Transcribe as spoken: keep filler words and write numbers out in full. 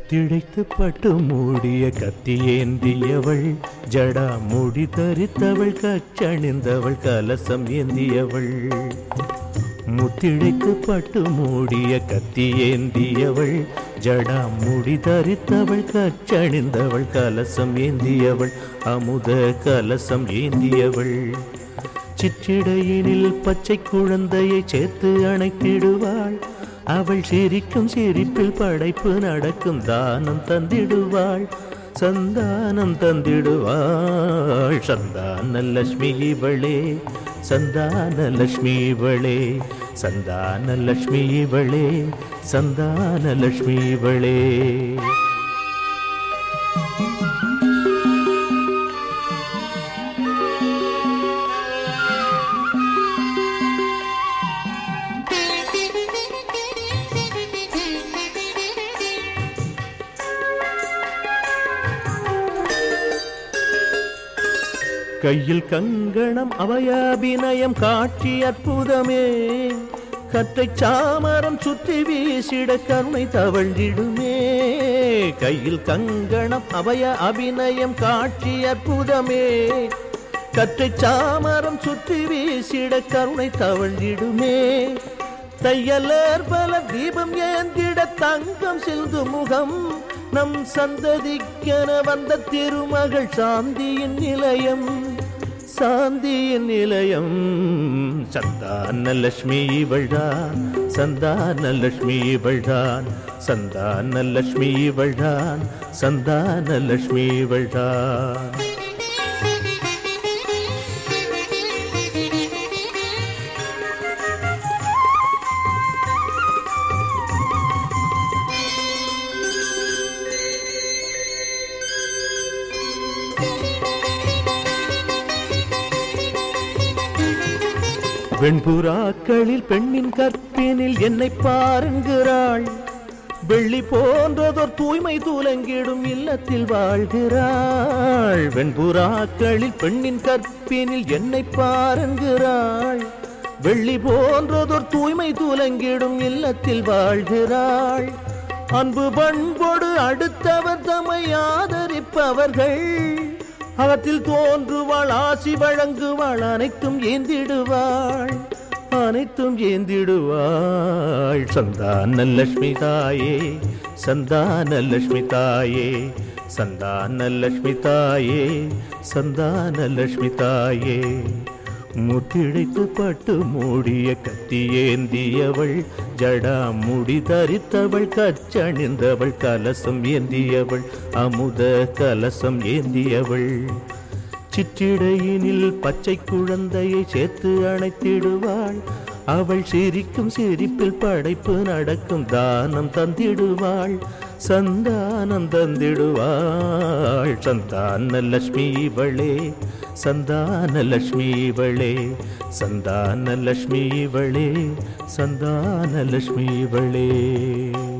முத்திழைத்து பட்டு மூடிய கத்தியேந்தியவள், ஜடா முடி தரித்தவள், கச்சணிந்தவள், கலசம் ஏந்தியவள். முத்திழைத்து பட்டு மூடிய கத்தியேந்தியவள், ஜடா முடி தரித்தவள், கச்சணிந்தவள், கலசம் ஏந்தியவள், அமுத கலசம் ஏந்தியவள். சிற்றிடையினில் பச்சை குழந்தையை சேர்த்து அணைத்திடுவாள். அவள் சிரிக்கும் சிரிப்பில் படைப்பு நடக்கும், தானம் தந்திடுவாள், சந்தானம் தந்திடுவாள். சந்தான லட்சுமி இவளே, சந்தான லட்சுமி இவளே, சந்தான லட்சுமி இவளே, சந்தான லட்சுமி இவளே. கையில் கங்கணம் அவயாபிநயம் காட்சி அற்புதமே, கற்றை சாமரம் சுற்றி வீசிட கருணை தவழ்ந்திடுமே. கையில் கங்கணம் அவய அபிநயம் காட்சி அற்புதமே, கற்றை சாமரம் சுற்றி வீசிட கருணை தவழ்ந்திடுமே. தையலர் பல தீபம் ஏந்திட தங்கம் சிந்து முகம், நம் சந்ததிக்கென வந்த திருமகள் சாந்தியின் நிலையம், சாந்தியின் நிலையம். சந்தான லட்சுமி இவள்தான், சந்தான லட்சுமி இவள்தான், சந்தான லட்சுமி இவள்தான், சந்தான லட்சுமி இவள்தான். வெண்புறாக்களில் பெண்ணின் கற்பினில் என்னை பாருங்கிறாள், வெள்ளி போன்றதோர் தூய்மை தூலங்கிடும் இல்லத்தில் வாழ்கிறாள். வெண்புறாக்களில் பெண்ணின் கற்பினில் என்னை பாருங்கிறாள், வெள்ளி போன்றதோர் தூய்மை தூலங்கிடும் இல்லத்தில் வாழ்கிறாள். அன்பு பண்போடு அடுத்தவர் தம்மை ஆதரிப்பவர்கள், அவத்தில் தோன்றுவாள், ஆசி வழங்குவாள், அனைத்தும் ஏந்திடுவாள், அனைத்தும் ஏந்திடுவாள். சந்தான லட்சுமி தாயே, சந்தான லட்சுமி தாயே, சந்தான லட்சுமி தாயே, சந்தான லட்சுமி தாயே. முத்திழைத்து பட்டு மூடிய கத்தியேந்தியவள், ஜடா முடி தரித்தவள், கச்சணிந்தவள், கலசம் ஏந்தியவள், அமுத கலசம் ஏந்தியவள். சிற்றிடையினில் பச்சை குழந்தையை சேர்த்து அணைத்திடுவாள். அவள் சிரிக்கும் சிரிப்பில் படைப்பு நடக்கும், தானம் தந்திடுவாள், சந்தானம் தந்திடுவாள். சந்தான லட்சுமி இவளே, சந்தான லட்சுமி இவளே, சந்தான லட்சுமி இவளே, சந்தான லட்சுமி இவளே.